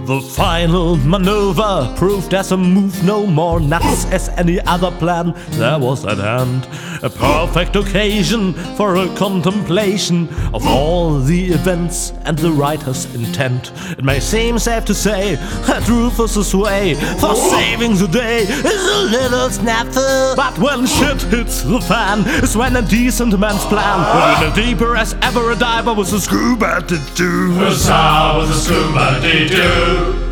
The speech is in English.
The final maneuver proved as a move no more nuts as any other plan there was at hand. A perfect occasion for a contemplation of all the events and the writer's intent. It may seem safe to say that Rufus's way for saving the day is a little snafu, but when shit hits the fan is when a decent man's plan will be deeper as ever a diver with a scuba to do. With a scuba to do.